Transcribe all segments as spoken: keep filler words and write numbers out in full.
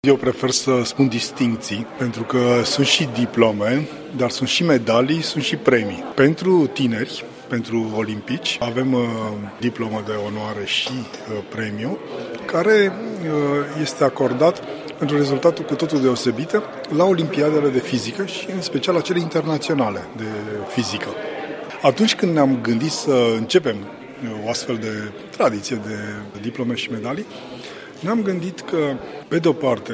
Eu prefer să spun distincții, pentru că sunt și diplome, dar sunt și medalii, sunt și premii. Pentru tineri, pentru olimpici, avem uh, diplomă de onoare și uh, premiu, care uh, este acordat pentru rezultatul cu totul deosebit la olimpiadele de fizică și în special la cele internaționale de fizică. Atunci când ne-am gândit să începem o astfel de tradiție de diplome și medalii, ne-am gândit că, pe de-o parte,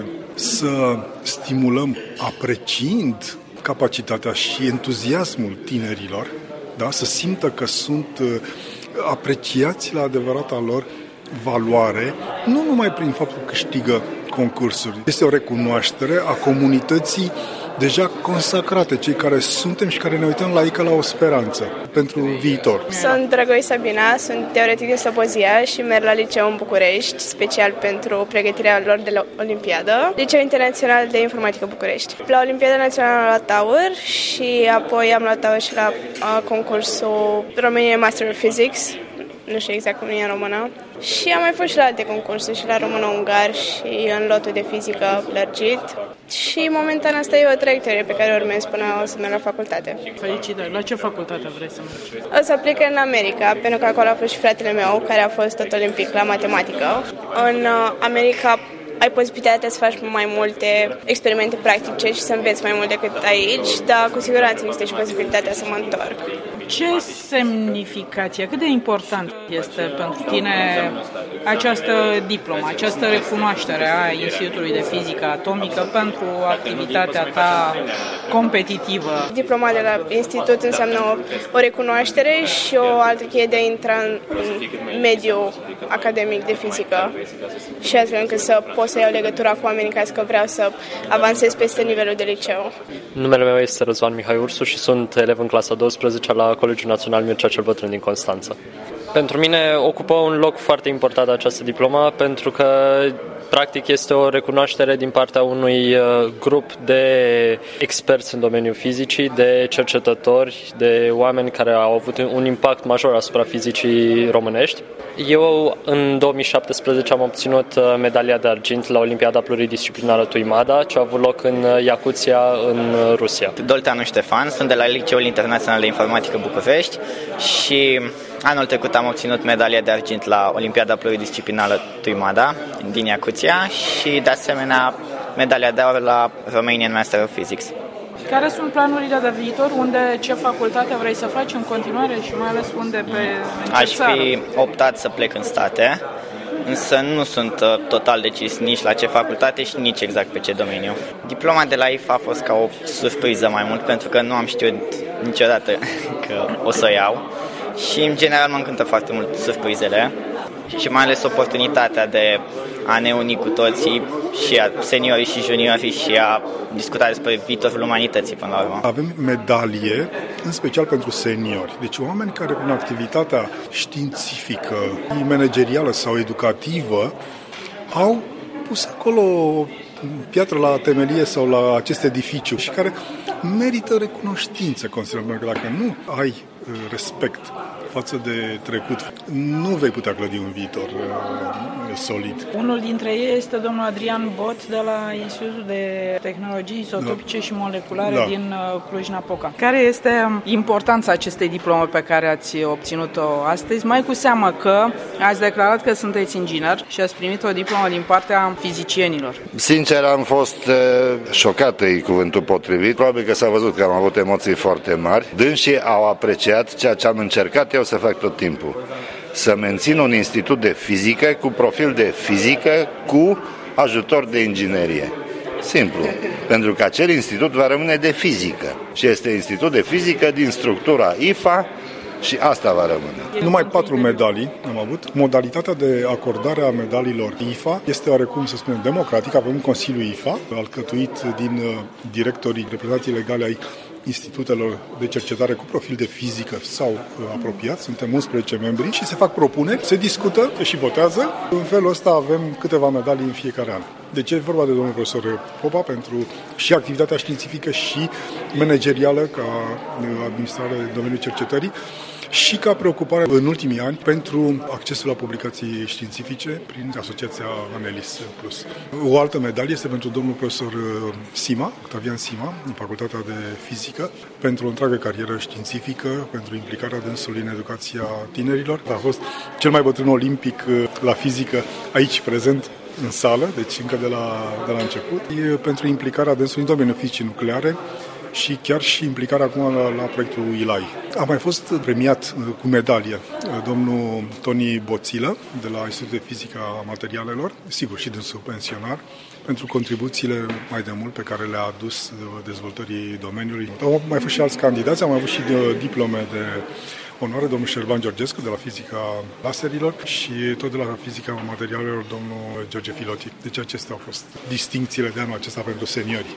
să stimulăm apreciind capacitatea și entuziasmul tinerilor, da? Să simtă că sunt apreciați la adevărata lor valoare, nu numai prin faptul că câștigă concursuri. Este o recunoaștere a comunității deja consacrate, cei care suntem și care ne uităm la ei ca la o speranță pentru viitor. Sunt Drăgoi Sabina, sunt teoretic din Slobozia și merg la liceu în București, special pentru pregătirea lor de la Olimpiadă, Liceu Internațional de Informatică București. La Olimpiada Națională am luat Tower și apoi am luat Tower și la uh, concursul Romania Master of Physics, nu știu exact cum e în română. Și am mai fost și la alte concursuri, și la română-ungar și în lotul de fizică lărgit. Și momentan asta e o traiectorie pe care urmez până o să merg la facultate. Felicitări! La ce facultate vrei să mergi? O să aplic în America, pentru că acolo a fost și fratele meu, care a fost tot olimpic la matematică. În America ai posibilitatea să faci mai multe experimente practice și să înveți mai mult decât aici, dar cu siguranță există și posibilitatea să mă întorc. Ce semnificație, cât de important este pentru tine această diplomă, această recunoaștere a Institutului de Fizică Atomică pentru activitatea ta competitivă? Diploma de la institut înseamnă o, o recunoaștere și o altă cheie de a intra în mediul academic de fizică și astfel încât să pot să iau legătura cu oamenii ca că vreau să avansez peste nivelul de liceu. Numele meu este Răzvan Mihai Ursu și sunt elev în clasa a douăsprezecea la Colegiul Național Mircea cel Bătrân din Constanța. Pentru mine ocupă un loc foarte important această diplomă pentru că practic este o recunoaștere din partea unui grup de experți în domeniul fizicii, de cercetători, de oameni care au avut un impact major asupra fizicii românești. Eu în două mii șaptesprezece am obținut medalia de argint la Olimpiada Pluridisciplinară Tuimada, ce a avut loc în Iacuția, în Rusia. Dolteanu Ștefan, sunt de la Liceul Internațional de Informatică București și anul trecut am obținut medalia de argint la Olimpiada Pluridisciplinară Tuimada din Iacuția și de asemenea medalia de aur la Romanian Master of Physics. Care sunt planurile de viitor? Unde, ce facultate vrei să faci în continuare și mai ales unde pe Aș fi optat să plec în state, însă nu sunt uh, total decis nici la ce facultate și nici exact pe ce domeniu. Diploma de la I F A a fost ca o surpriză mai mult, pentru că nu am știut niciodată că o să o iau și în general mă încântă foarte mult surprizele și mai ales oportunitatea de a ne uni cu toții, și a seniorii și juniorii, și a discuta despre viitorul umanității până la urmă. Avem medalie, în special pentru seniori. Deci oameni care prin activitatea științifică, managerială sau educativă au pus acolo piatră la temelie sau la acest edificiu și care merită recunoștință, considerăm că dacă nu ai respect față de trecut, nu vei putea clădi un viitor uh, solid. Unul dintre ei este domnul Adrian Bot de la Institutul de Tehnologii Isotopice da. și Moleculare da. din uh, Cluj-Napoca. Care este importanța acestei diplome pe care ați obținut-o astăzi? Mai cu seamă că ați declarat că sunteți inginer și ați primit o diplomă din partea fizicienilor. Sincer, am fost uh, șocat, e cuvântul potrivit. Probabil că s-a văzut că am avut emoții foarte mari. Dânsii au apreciat ceea ce am încercat eu să fac tot timpul. Să mențin un institut de fizică cu profil de fizică cu ajutor de inginerie. Simplu. Pentru că acel institut va rămâne de fizică. Și este institut de fizică din structura I F A și asta va rămâne. Numai patru medalii am avut. Modalitatea de acordare a medaliilor I F A este oarecum, să spunem, democratică. Avem un Consiliu I F A, alcătuit din directorii, reprezentanții legale ai institutelor de cercetare cu profil de fizică sau uh, apropiat. Suntem unsprezece membri și se fac propuneri, se discută și votează. În felul ăsta avem câteva medalii în fiecare an. Deci e vorba de domnul profesor Popa pentru și activitatea științifică și managerială ca administrare în domeniul cercetării și ca preocupare în ultimii ani pentru accesul la publicații științifice prin Asociația Anelis Plus. O altă medalie este pentru domnul profesor Sima, Octavian Sima, din Facultatea de Fizică, pentru o întreagă carieră științifică, pentru implicarea dânsului în educația tinerilor. A fost cel mai bătrân olimpic la fizică aici prezent în sală, deci încă de la, de la început. E pentru implicarea dânsului în domeniul fizicii nucleare și chiar și implicarea acum la, la proiectul I L A I. A mai fost premiat cu medalie domnul Toni Boțilă de la Institutul de Fizică a Materialelor, sigur și dânsul pensionar, pentru contribuțiile mai de mult pe care le-a adus dezvoltării domeniului. Au mai fost și alți candidați, am avut și de diplome de onoare, domnul Șerban Georgescu de la Fizica Laserilor și tot de la Fizica Materialelor, domnul George Filoti. Deci acestea au fost distincțiile de anul acesta pentru seniori.